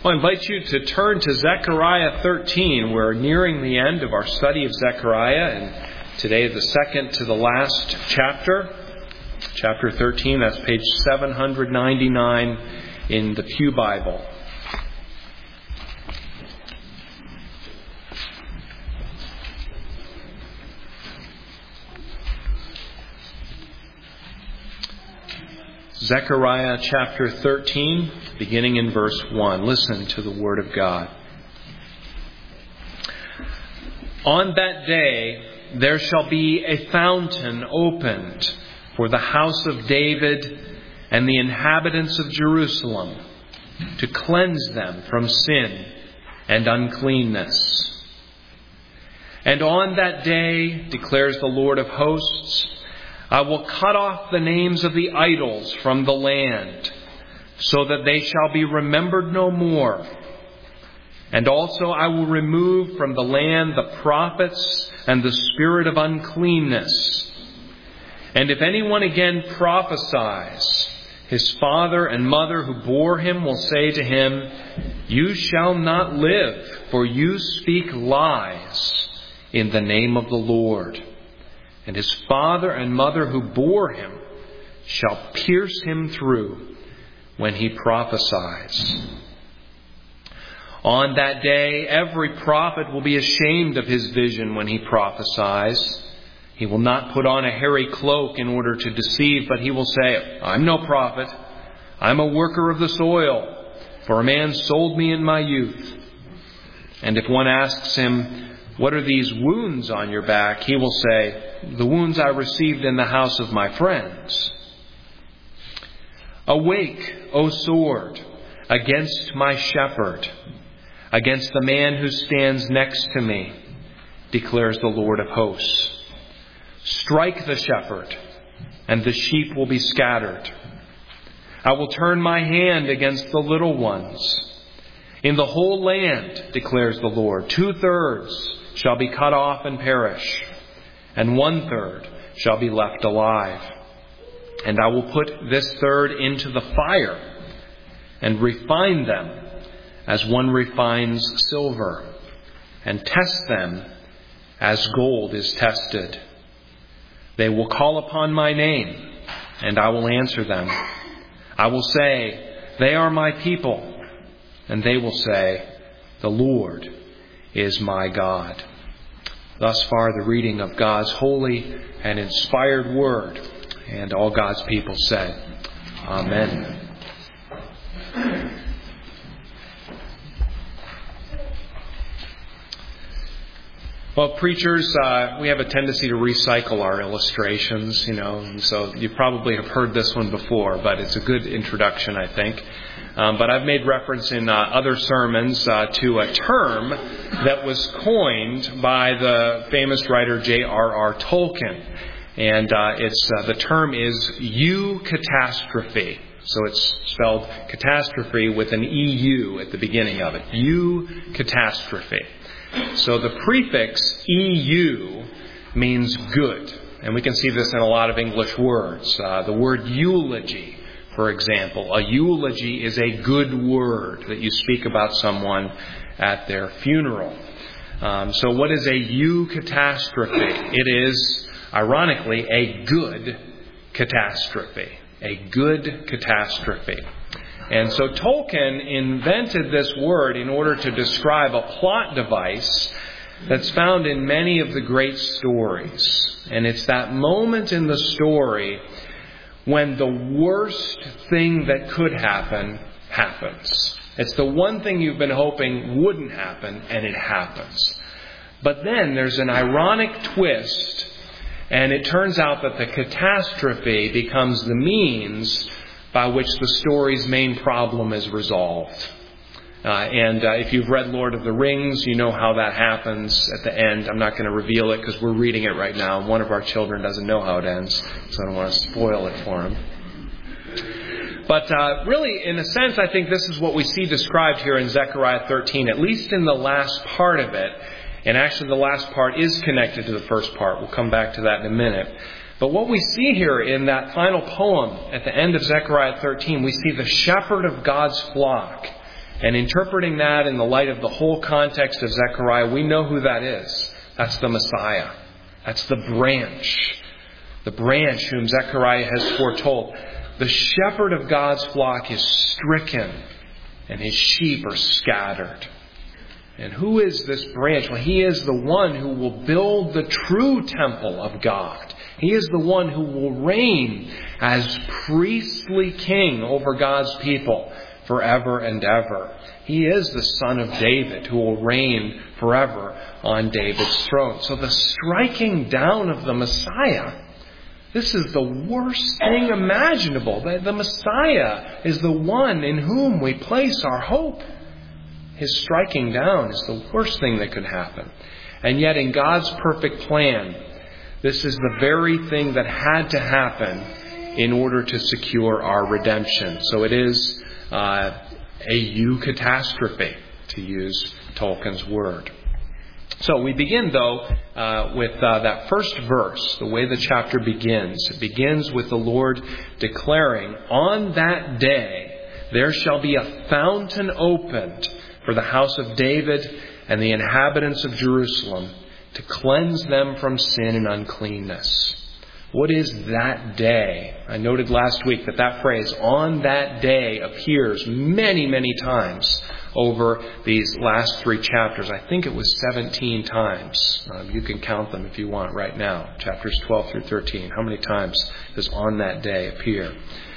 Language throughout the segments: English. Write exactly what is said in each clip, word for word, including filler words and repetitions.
Well, I invite you to turn to Zechariah thirteen. We're nearing the end of our study of Zechariah, and today the second to the last chapter. Chapter thirteen, that's page seven ninety-nine in the Pew Bible. Zechariah chapter thirteen, beginning in verse one. Listen to the word of God. On that day there shall be a fountain opened for the house of David and the inhabitants of Jerusalem, to cleanse them from sin and uncleanness. And on that day, declares the Lord of hosts, I will cut off the names of the idols from the land, so that they shall be remembered no more. And also I will remove from the land the prophets and the spirit of uncleanness. And if anyone again prophesies, his father and mother who bore him will say to him, You shall not live, for you speak lies in the name of the Lord. And his father and mother who bore him shall pierce him through when he prophesies. On that day, every prophet will be ashamed of his vision when he prophesies. He will not put on a hairy cloak in order to deceive, but he will say, I'm no prophet. I'm a worker of the soil, for a man sold me in my youth. And if one asks him, What are these wounds on your back? He will say, The wounds I received in the house of my friends. Awake, O sword, against my shepherd, against the man who stands next to me, declares the Lord of hosts. Strike the shepherd, and the sheep will be scattered. I will turn my hand against the little ones. In the whole land, declares the Lord, two-thirds shall be cut off and perish, and one-third shall be left alive. And I will put this third into the fire, and refine them as one refines silver, and test them as gold is tested. They will call upon my name, and I will answer them. I will say, They are my people. And they will say, The Lord is my God. Thus far the reading of God's holy and inspired word. And all God's people said, Amen. Well, preachers, uh, we have a tendency to recycle our illustrations, you know, and so you probably have heard this one before, but it's a good introduction, I think. Um, but I've made reference in uh, other sermons uh, to a term that was coined by the famous writer J R R Tolkien. And uh, it's uh, the term is eucatastrophe. So it's spelled catastrophe with an E U at the beginning of it. Eucatastrophe. So the prefix E U means good. And we can see this in a lot of English words. Uh, the word eulogy, for example. A eulogy is a good word that you speak about someone at their funeral. Um, so what is a eucatastrophe? It is, ironically, a good catastrophe. A good catastrophe. And so Tolkien invented this word in order to describe a plot device that's found in many of the great stories. And it's that moment in the story when the worst thing that could happen happens. It's the one thing you've been hoping wouldn't happen, and it happens. But then there's an ironic twist, and it turns out that the catastrophe becomes the means by which the story's main problem is resolved. Uh, and uh, if you've read Lord of the Rings, you know how that happens at the end. I'm not going to reveal it because we're reading it right now. One of our children doesn't know how it ends, so I don't want to spoil it for him. But uh, really, in a sense, I think this is what we see described here in Zechariah thirteen, at least in the last part of it. And actually, the last part is connected to the first part. We'll come back to that in a minute. But what we see here in that final poem at the end of Zechariah thirteen, we see the shepherd of God's flock And interpreting that in the light of the whole context of Zechariah, we know who that is. That's the Messiah. That's the branch. The branch whom Zechariah has foretold. The shepherd of God's flock is stricken, and his sheep are scattered. And who is this branch? Well, he is the one who will build the true temple of God. He is the one who will reign as priestly king over God's people forever and ever. He is the Son of David who will reign forever on David's throne. So the striking down of the Messiah, this is the worst thing imaginable. The Messiah is the one in whom we place our hope. His striking down is the worst thing that could happen. And yet in God's perfect plan, this is the very thing that had to happen in order to secure our redemption. So it is uh, a eucatastrophe, to use Tolkien's word. So we begin, though, uh, with uh, that first verse, the way the chapter begins. It begins with the Lord declaring, "On that day there shall be a fountain opened for the house of David and the inhabitants of Jerusalem, to cleanse them from sin and uncleanness." What is that day? I noted last week that that phrase, "on that day," appears many, many times over these last three chapters. I think it was seventeen times. Um, you can count them if you want right now. Chapters twelve through thirteen. How many times does "on that day" appear?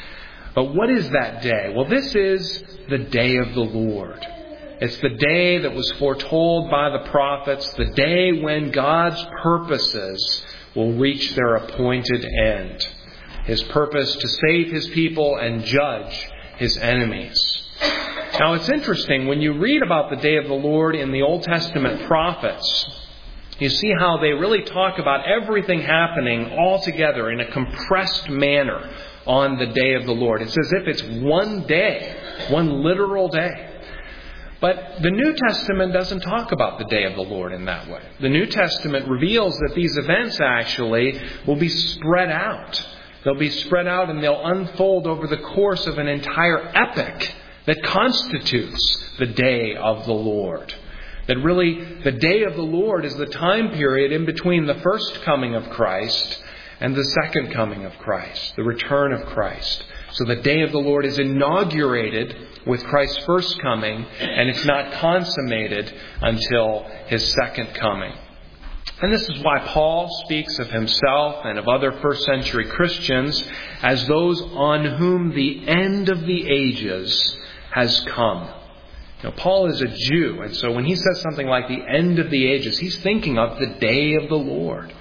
But what is that day? Well, this is the day of the Lord. It's the day that was foretold by the prophets, the day when God's purposes will reach their appointed end. His purpose to save His people and judge His enemies. Now it's interesting, when you read about the day of the Lord in the Old Testament prophets, you see how they really talk about everything happening all together in a compressed manner on the day of the Lord. It's as if it's one day, one literal day. But the New Testament doesn't talk about the day of the Lord in that way. The New Testament reveals that these events actually will be spread out. They'll be spread out and they'll unfold over the course of an entire epic that constitutes the day of the Lord. That really, the day of the Lord is the time period in between the first coming of Christ and the second coming of Christ, the return of Christ. So the day of the Lord is inaugurated with Christ's first coming, and it's not consummated until His second coming. And this is why Paul speaks of himself and of other first century Christians as those on whom the end of the ages has come. Now, Paul is a Jew, and so when he says something like the end of the ages, he's thinking of the day of the Lord.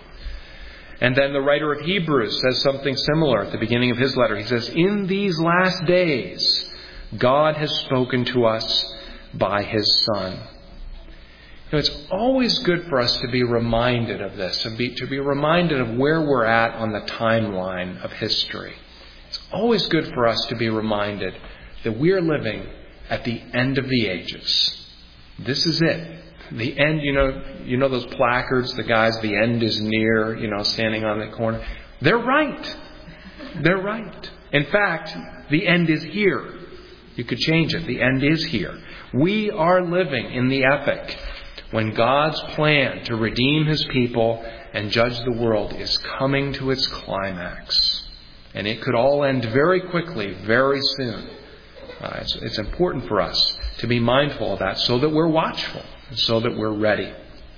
And then the writer of Hebrews says something similar at the beginning of his letter. He says, "In these last days, God has spoken to us by His Son." You know, it's always good for us to be reminded of this, to be, to be reminded of where we're at on the timeline of history. It's always good for us to be reminded that we're living at the end of the ages. This is it. The end, you know, you know those placards, the guys, "the end is near," you know, standing on the corner. They're right. They're right. In fact, the end is here. You could change it. The end is here. We are living in the epic when God's plan to redeem His people and judge the world is coming to its climax. And it could all end very quickly, very soon. Uh, it's, it's important for us to be mindful of that so that we're watchful, so that we're ready.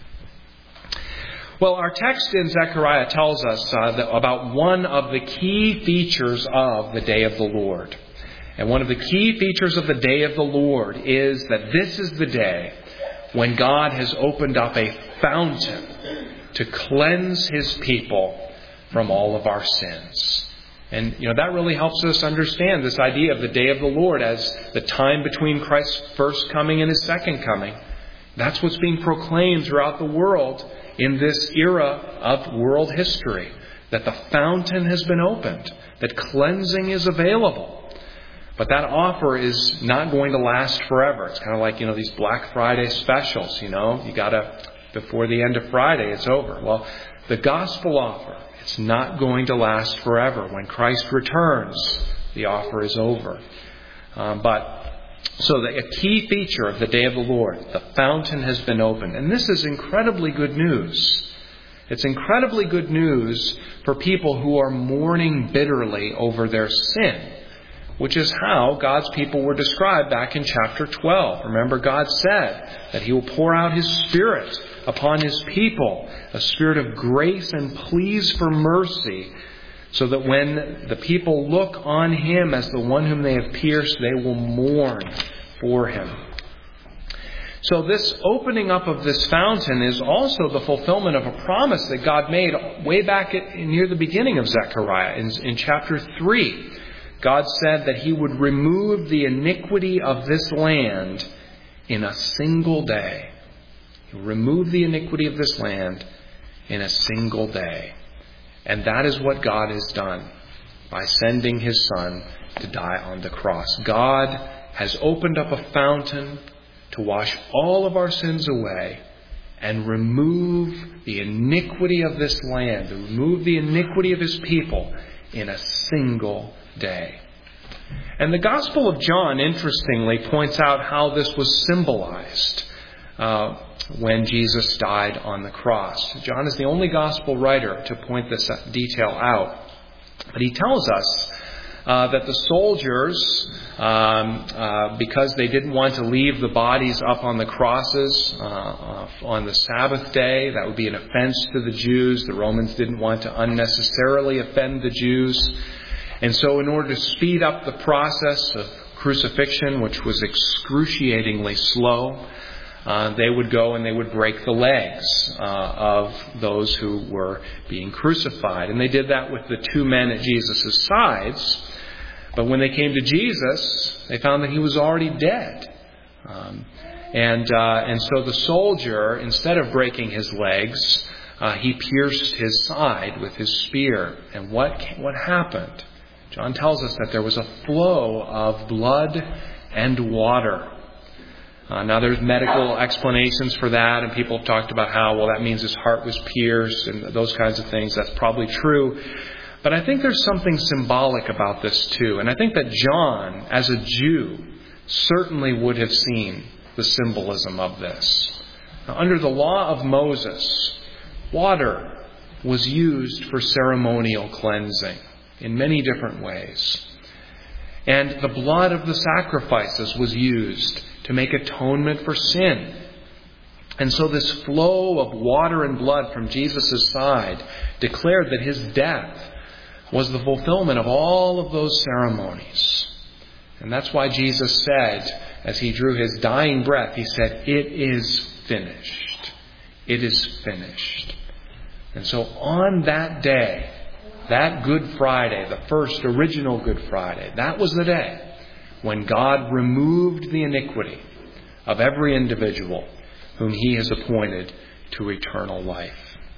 Well, our text in Zechariah tells us uh, that about one of the key features of the day of the Lord. And one of the key features of the day of the Lord is that this is the day when God has opened up a fountain to cleanse His people from all of our sins. And, you know, that really helps us understand this idea of the day of the Lord as the time between Christ's first coming and His second coming. That's what's being proclaimed throughout the world in this era of world history. That the fountain has been opened. That cleansing is available. But that offer is not going to last forever. It's kind of like, you know, these Black Friday specials, you know. You got to, before the end of Friday, it's over. Well, the gospel offer, it's not going to last forever. When Christ returns, the offer is over. Um, but So the, a key feature of the day of the Lord, the fountain has been opened. And this is incredibly good news. It's incredibly good news for people who are mourning bitterly over their sin, which is how God's people were described back in chapter twelve. Remember, God said that He will pour out His Spirit upon His people, a spirit of grace and pleas for mercy, so that when the people look on Him as the one whom they have pierced, they will mourn for Him. So this opening up of this fountain is also the fulfillment of a promise that God made way back at, near the beginning of Zechariah. In, in chapter three, God said that He would remove the iniquity of this land in a single day. He would remove the iniquity of this land in a single day. And that is what God has done by sending His Son to die on the cross. God has opened up a fountain to wash all of our sins away and remove the iniquity of this land, to remove the iniquity of His people in a single day. And the Gospel of John, interestingly, points out how this was symbolized uh, when Jesus died on the cross. John is the only Gospel writer to point this detail out. But he tells us Uh, that the soldiers, um, uh, because they didn't want to leave the bodies up on the crosses uh, uh, on the Sabbath day, that would be an offense to the Jews. The Romans didn't want to unnecessarily offend the Jews. And so in order to speed up the process of crucifixion, which was excruciatingly slow, uh, they would go and they would break the legs uh, of those who were being crucified. And they did that with the two men at Jesus' sides. But when they came to Jesus, they found that He was already dead. Um, and uh, and so the soldier, instead of breaking his legs, uh, he pierced his side with his spear. And what what happened? John tells us that there was a flow of blood and water. Uh, now there's medical explanations for that, and people have talked about how, well, that means his heart was pierced and those kinds of things. That's probably true. But I think there's something symbolic about this too. And I think that John, as a Jew, certainly would have seen the symbolism of this. Now, under the law of Moses, water was used for ceremonial cleansing in many different ways. And the blood of the sacrifices was used to make atonement for sin. And so this flow of water and blood from Jesus' side declared that His death was the fulfillment of all of those ceremonies. And that's why Jesus said, as He drew His dying breath, He said, "It is finished. It is finished." And so on that day, that Good Friday, the first original Good Friday, that was the day when God removed the iniquity of every individual whom He has appointed to eternal life.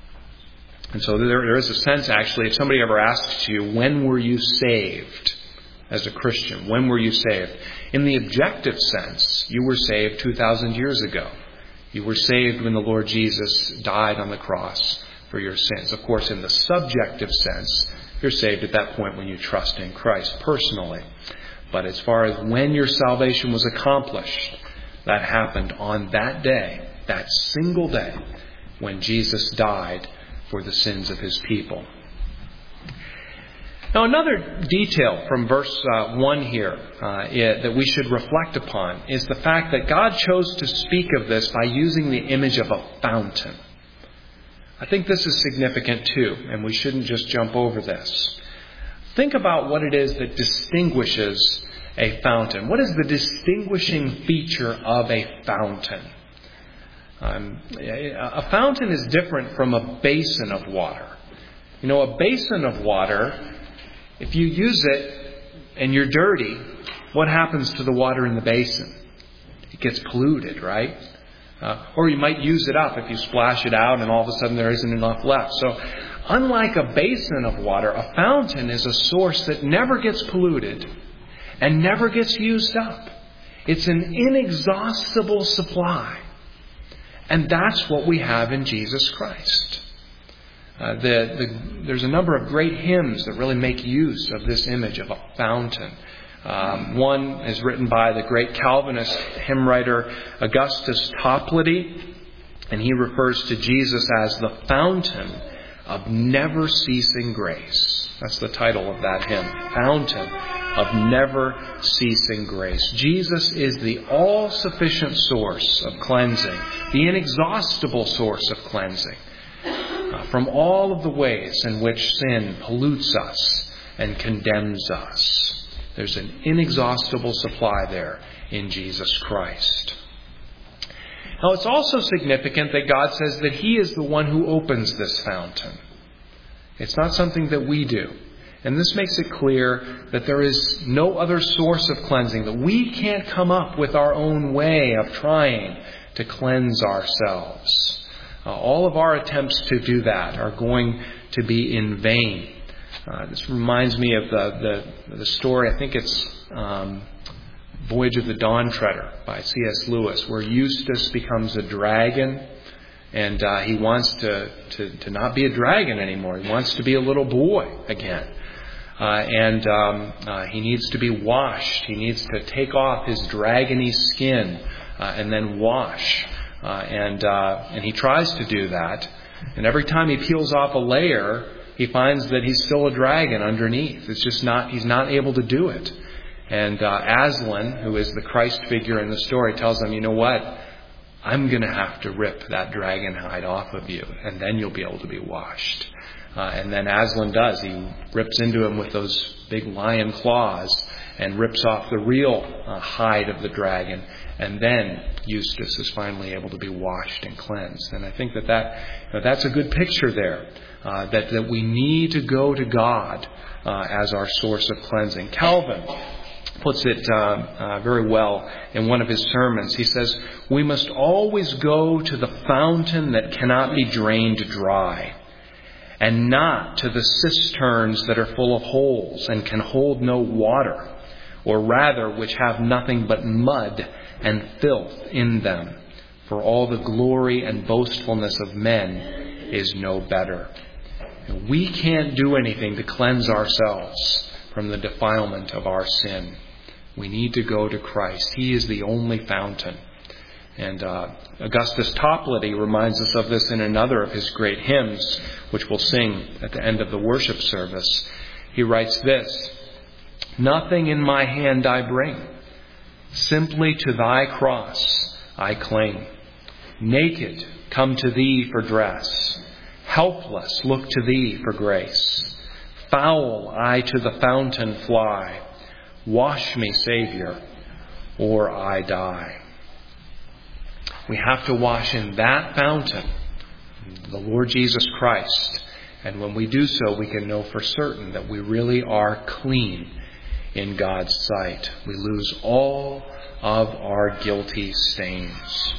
And so there, there is a sense, actually, if somebody ever asks you, when were you saved as a Christian? When were you saved? In the objective sense, you were saved two thousand years ago. You were saved when the Lord Jesus died on the cross for your sins. Of course, in the subjective sense, you're saved at that point when you trust in Christ personally. But as far as when your salvation was accomplished, that happened on that day, that single day, when Jesus died for the sins of His people. Now, another detail from verse uh, one here uh, it, that we should reflect upon is the fact that God chose to speak of this by using the image of a fountain. I think this is significant too, and we shouldn't just jump over this. Think about what it is that distinguishes a fountain. What is the distinguishing feature of a fountain? Um, a fountain is different from a basin of water. You know, a basin of water, if you use it and you're dirty, what happens to the water in the basin? It gets polluted, right? Uh, or you might use it up if you splash it out and all of a sudden there isn't enough left. So, unlike a basin of water, a fountain is a source that never gets polluted and never gets used up. It's an inexhaustible supply. And that's what we have in Jesus Christ. Uh, the, the, there's a number of great hymns that really make use of this image of a fountain. Um, one is written by the great Calvinist hymn writer Augustus Toplady, and he refers to Jesus as the fountain of never-ceasing grace. That's the title of that hymn, Fountain of Never-Ceasing Grace. Jesus is the all-sufficient source of cleansing, the inexhaustible source of cleansing, uh, from all of the ways in which sin pollutes us and condemns us. There's an inexhaustible supply there in Jesus Christ. Now, it's also significant that God says that He is the one who opens this fountain. It's not something that we do. And this makes it clear that there is no other source of cleansing, that we can't come up with our own way of trying to cleanse ourselves. Uh, all of our attempts to do that are going to be in vain. Uh, this reminds me of the, the, the story, I think it's um, Voyage of the Dawn Treader by C S Lewis, where Eustace becomes a dragon, and uh, he wants to, to, to not be a dragon anymore. He wants to be a little boy again. Uh, and um, uh, he needs to be washed. He needs to take off his dragony skin uh, and then wash. Uh, and uh, and he tries to do that. And every time he peels off a layer, he finds that he's still a dragon underneath. It's just not, he's not able to do it. And uh, Aslan, who is the Christ figure in the story, tells him, you know what? I'm going to have to rip that dragon hide off of you, and then you'll be able to be washed. Uh, and then Aslan does. He rips into him with those big lion claws and rips off the real uh, hide of the dragon. And then Eustace is finally able to be washed and cleansed. And I think that, that you know, that's a good picture there. Uh, that, that we need to go to God uh, as our source of cleansing. Calvin puts it uh, uh, very well in one of his sermons. He says, we must always go to the fountain that cannot be drained dry, and not to the cisterns that are full of holes and can hold no water, or rather which have nothing but mud and filth in them. For all the glory and boastfulness of men is no better. We can't do anything to cleanse ourselves from the defilement of our sin. We need to go to Christ. He is the only fountain. And uh, Augustus Toplady reminds us of this in another of his great hymns, which we'll sing at the end of the worship service. He writes this, nothing in my hand I bring, simply to thy cross I cling. Naked, come to thee for dress. Helpless, look to thee for grace. Foul, I to the fountain fly. Wash me, Savior, or I die. We have to wash in that fountain, the Lord Jesus Christ. And when we do so, we can know for certain that we really are clean in God's sight. We lose all of our guilty stains.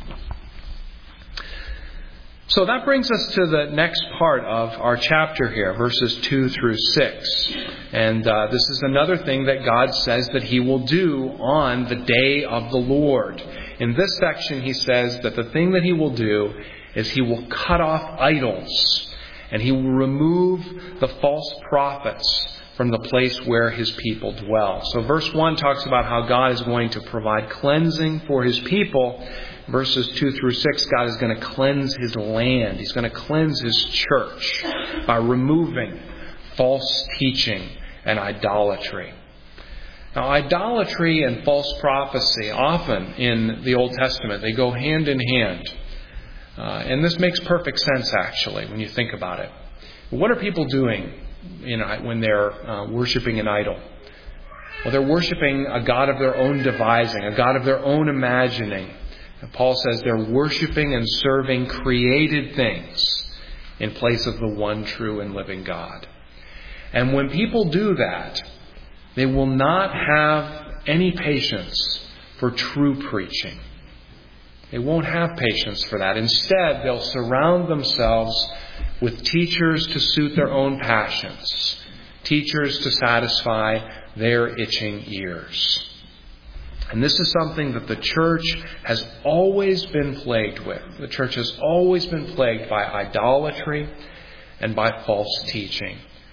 So that brings us to the next part of our chapter here, verses two through six. And uh, this is another thing that God says that He will do on the day of the Lord. In this section, He says that the thing that He will do is He will cut off idols, and He will remove the false prophets from the place where His people dwell. So verse one talks about how God is going to provide cleansing for His people. Verses two through six, God is going to cleanse His land. He's going to cleanse His church by removing false teaching and idolatry. Now, idolatry and false prophecy, often in the Old Testament, they go hand in hand. Uh, and this makes perfect sense, actually, when you think about it. What are people doing you know, when they're uh, worshiping an idol? Well, they're worshiping a God of their own devising, a God of their own imagining. And Paul says they're worshiping and serving created things in place of the one true and living God. And when people do that, they will not have any patience for true preaching. They won't have patience for that. Instead, they'll surround themselves with teachers to suit their own passions, teachers to satisfy their itching ears. And this is something that the church has always been plagued with. The church has always been plagued by idolatry and by false teaching.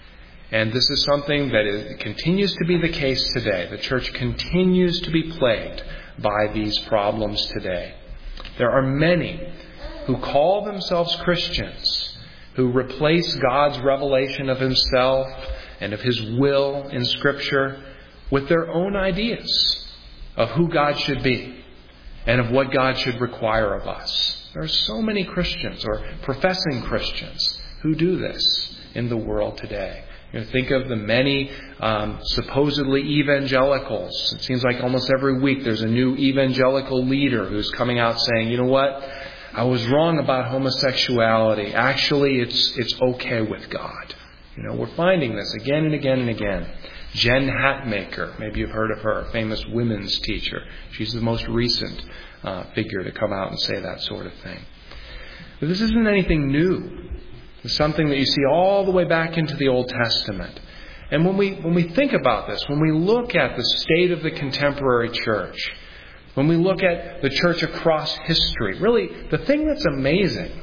And this is something that is, continues to be the case today. The church continues to be plagued by these problems today. There are many who call themselves Christians, who replace God's revelation of Himself and of His will in Scripture with their own ideas of who God should be and of what God should require of us. There are so many Christians or professing Christians who do this in the world today. You know, think of the many um, supposedly evangelicals. It seems like almost every week there's a new evangelical leader who's coming out saying, you know what, I was wrong about homosexuality. Actually, it's it's okay with God. You know, we're finding this again and again and again. Jen Hatmaker, maybe you've heard of her, a famous women's teacher. She's the most recent uh, figure to come out and say that sort of thing. But this isn't anything new. It's something that you see all the way back into the Old Testament. And when we when we think about this, when we look at the state of the contemporary church, when we look at the church across history, really the thing that's amazing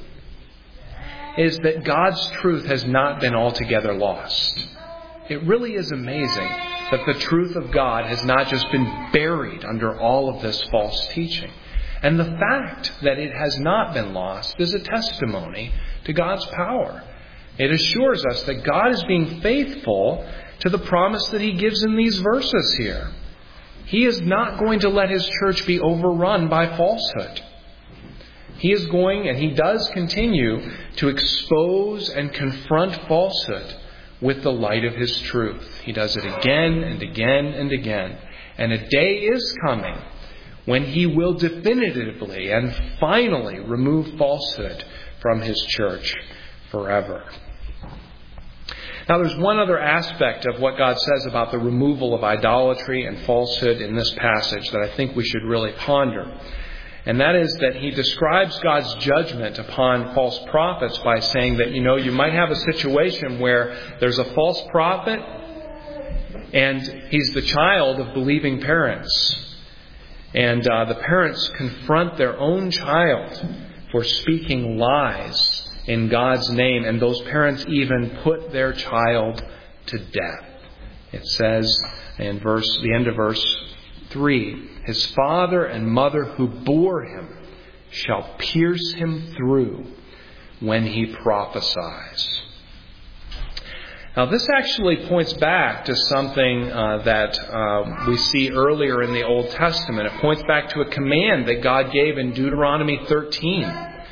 is that God's truth has not been altogether lost. It really is amazing that the truth of God has not just been buried under all of this false teaching. And the fact that it has not been lost is a testimony to God's power. It assures us that God is being faithful to the promise that He gives in these verses here. He is not going to let His church be overrun by falsehood. He is going, and He does continue, to expose and confront falsehood with the light of His truth. He does it again and again and again. And a day is coming when He will definitively and finally remove falsehood from His church forever. Now, there's one other aspect of what God says about the removal of idolatry and falsehood in this passage that I think we should really ponder. And that is that He describes God's judgment upon false prophets by saying that, you know, you might have a situation where there's a false prophet and he's the child of believing parents. And uh, the parents confront their own child for speaking lies in God's name. And those parents even put their child to death. It says in verse, the end of verse three, His father and mother who bore him shall pierce him through when he prophesies. Now, this actually points back to something uh, that uh, we see earlier in the Old Testament. It points back to a command that God gave in Deuteronomy thirteen.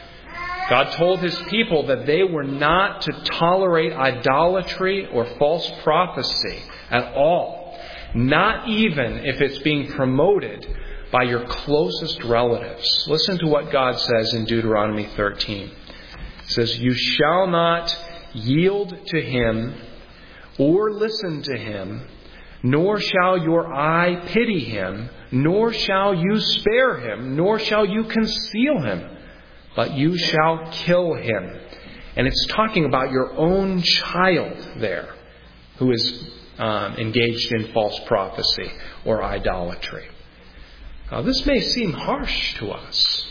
God told His people that they were not to tolerate idolatry or false prophecy at all, not even if it's being promoted by your closest relatives. Listen to what God says in Deuteronomy thirteen. It says, "You shall not yield to him or listen to him, nor shall your eye pity him, nor shall you spare him, nor shall you conceal him, but you shall kill him." And it's talking about your own child there who is um, engaged in false prophecy or idolatry. Now, this may seem harsh to us.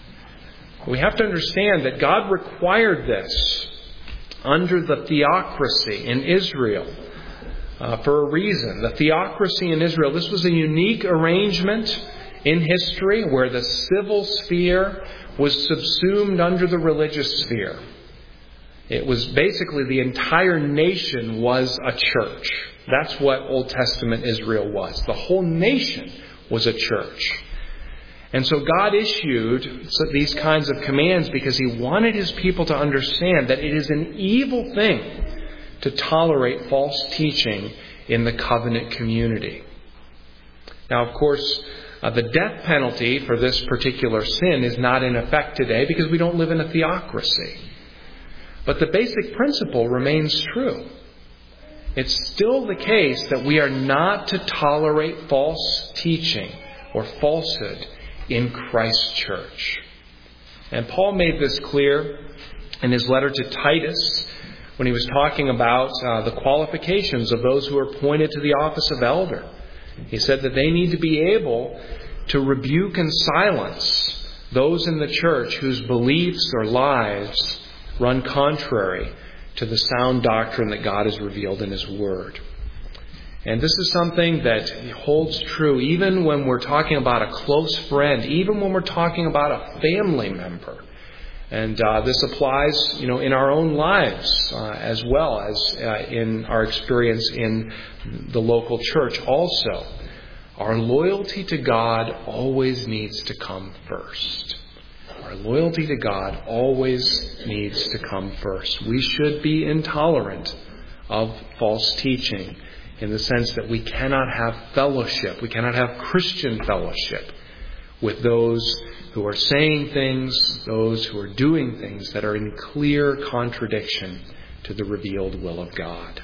We have to understand that God required this under the theocracy in Israel uh, for a reason. The theocracy in Israel, this was a unique arrangement in history where the civil sphere was subsumed under the religious sphere. It was basically the entire nation was a church. That's what Old Testament Israel was. The whole nation was a church. And so God issued these kinds of commands because He wanted His people to understand that it is an evil thing to tolerate false teaching in the covenant community. Now, of course, uh, the death penalty for this particular sin is not in effect today because we don't live in a theocracy. But the basic principle remains true. It's still the case that we are not to tolerate false teaching or falsehood in Christ's church. And Paul made this clear in his letter to Titus when he was talking about uh, the qualifications of those who are appointed to the office of elder. He said that they need to be able to rebuke and silence those in the church whose beliefs or lives run contrary to the sound doctrine that God has revealed in His Word. And this is something that holds true even when we're talking about a close friend, even when we're talking about a family member. And uh, this applies, you know, in our own lives uh, as well as uh, in our experience in the local church also. Our loyalty to God always needs to come first. Our loyalty to God always needs to come first. We should be intolerant of false teaching in the sense that we cannot have fellowship, we cannot have Christian fellowship with those who are saying things, those who are doing things that are in clear contradiction to the revealed will of God.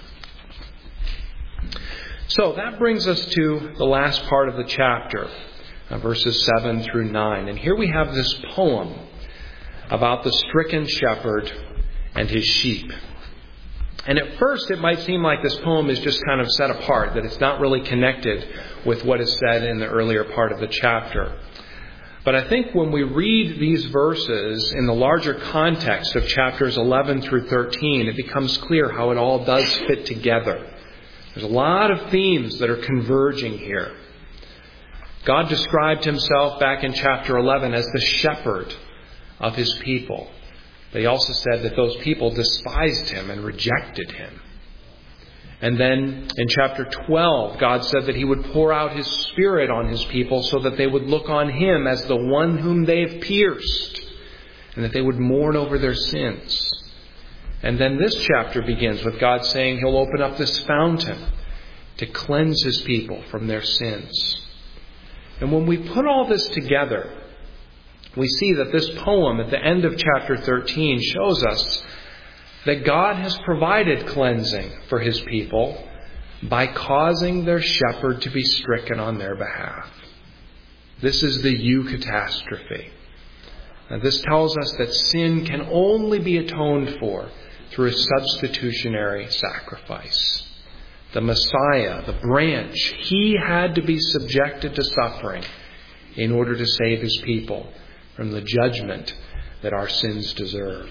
So that brings us to the last part of the chapter, uh, verses seven through nine. And here we have this poem about the stricken shepherd and his sheep. And at first it might seem like this poem is just kind of set apart, that it's not really connected with what is said in the earlier part of the chapter. But I think when we read these verses in the larger context of chapters eleven through thirteen, it becomes clear how it all does fit together. There's a lot of themes that are converging here. God described Himself back in chapter eleven as the shepherd of His people. But He also said that those people despised Him and rejected Him. And then in chapter twelve, God said that He would pour out His Spirit on His people so that they would look on Him as the one whom they have pierced, and that they would mourn over their sins. And then this chapter begins with God saying He'll open up this fountain to cleanse His people from their sins. And when we put all this together, we see that this poem at the end of chapter thirteen shows us that God has provided cleansing for His people by causing their shepherd to be stricken on their behalf. This is the eucatastrophe. Now, this tells us that sin can only be atoned for through a substitutionary sacrifice. The Messiah, the branch, He had to be subjected to suffering in order to save His people from the judgment that our sins deserve.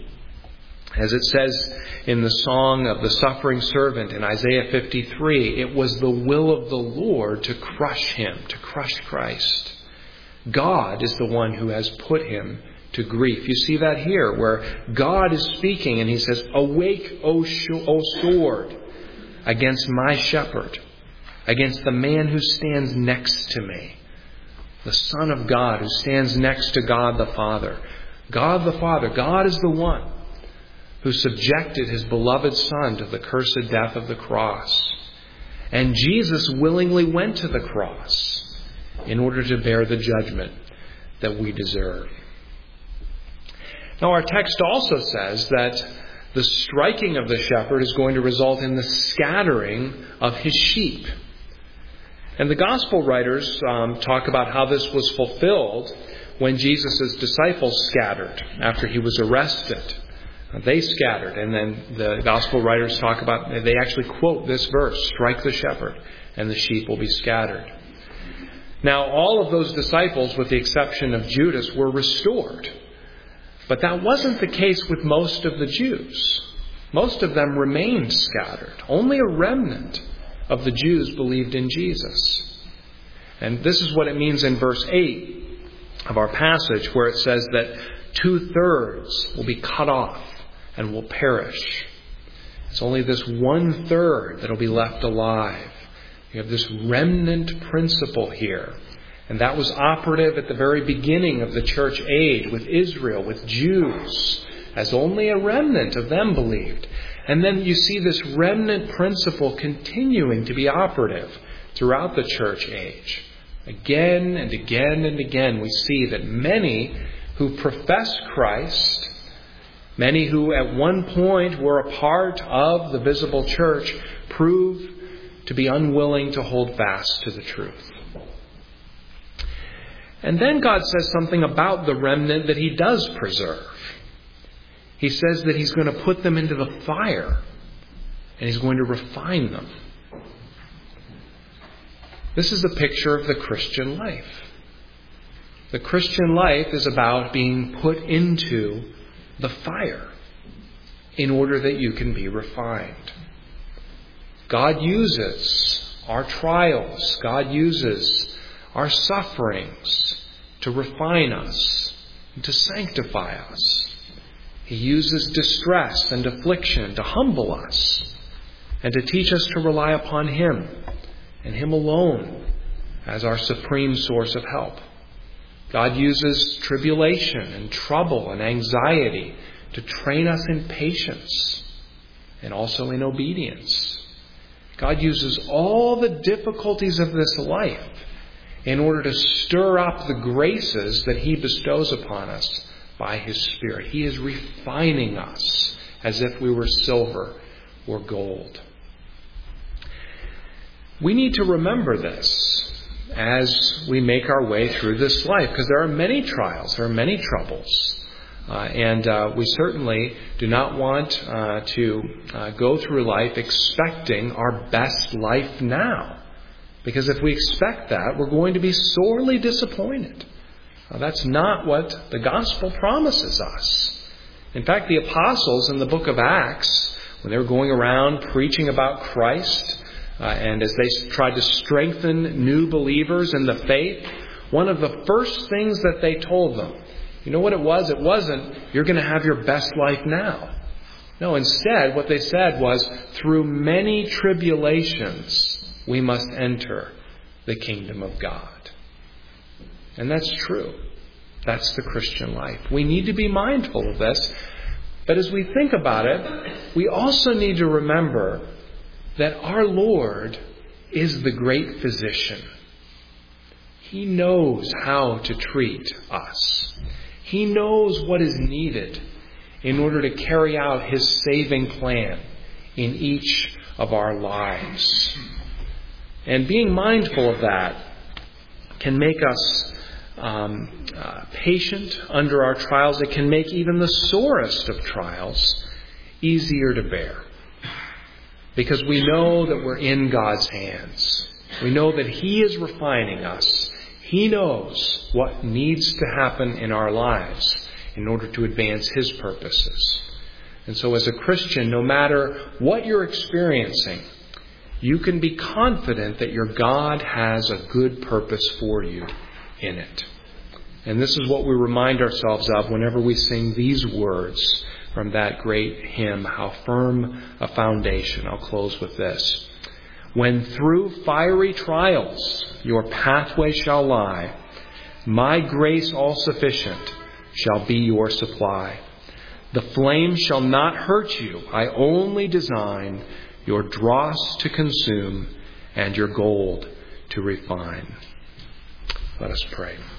As it says in the song of the suffering servant in Isaiah fifty-three, it was the will of the Lord to crush Him, to crush Christ. God is the one who has put Him to grief. You see that here, where God is speaking and He says, "Awake, O, sh- o sword, against my shepherd, against the man who stands next to me." The Son of God who stands next to God the Father. God the Father, God is the one who subjected His beloved Son to the cursed death of the cross. And Jesus willingly went to the cross in order to bear the judgment that we deserve. Now, our text also says that the striking of the shepherd is going to result in the scattering of his sheep. And the gospel writers um, talk about how this was fulfilled when Jesus' disciples scattered after He was arrested. They scattered, and then the gospel writers talk about, they actually quote this verse, "Strike the shepherd, and the sheep will be scattered." Now, all of those disciples, with the exception of Judas, were restored. But that wasn't the case with most of the Jews. Most of them remained scattered. Only a remnant of the Jews believed in Jesus. And this is what it means in verse eight of our passage, where it says that two-thirds will be cut off and will perish. It's only this one-third that will be left alive. You have this remnant principle here. And that was operative at the very beginning of the church age with Israel, with Jews, as only a remnant of them believed. And then you see this remnant principle continuing to be operative throughout the church age. Again and again and again we see that many who profess Christ, many who at one point were a part of the visible church, prove to be unwilling to hold fast to the truth. And then God says something about the remnant that He does preserve. He says that He's going to put them into the fire and He's going to refine them. This is a picture of the Christian life. The Christian life is about being put into the fire. in order that you can be refined. God uses our trials, God uses our sufferings to refine us and to sanctify us. He uses distress and affliction to humble us and to teach us to rely upon Him and Him alone as our supreme source of help. God uses tribulation and trouble and anxiety to train us in patience and also in obedience. God uses all the difficulties of this life in order to stir up the graces that He bestows upon us by His Spirit. He is refining us as if we were silver or gold. We need to remember this as we make our way through this life, because there are many trials, there are many troubles. Uh, and uh, we certainly do not want uh, to uh, go through life expecting our best life now. Because if we expect that, we're going to be sorely disappointed. Uh, that's not what the gospel promises us. In fact, the apostles in the book of Acts, when they were going around preaching about Christ, uh, and as they tried to strengthen new believers in the faith, one of the first things that they told them, you know what it was? It wasn't, you're going to have your best life now. No, instead, what they said was, through many tribulations, we must enter the kingdom of God. And that's true. That's the Christian life. We need to be mindful of this. But as we think about it, we also need to remember that our Lord is the great physician. He knows how to treat us. He knows what is needed in order to carry out His saving plan in each of our lives. And being mindful of that can make us um, uh, patient under our trials. It can make even the sorest of trials easier to bear. Because we know that we're in God's hands. We know that He is refining us. He knows what needs to happen in our lives in order to advance His purposes. And so as a Christian, no matter what you're experiencing, you can be confident that your God has a good purpose for you in it. And this is what we remind ourselves of whenever we sing these words from that great hymn, How Firm a Foundation. I'll close with this. When through fiery trials your pathway shall lie, my grace all sufficient shall be your supply. The flame shall not hurt you. I only design your dross to consume and your gold to refine. Let us pray.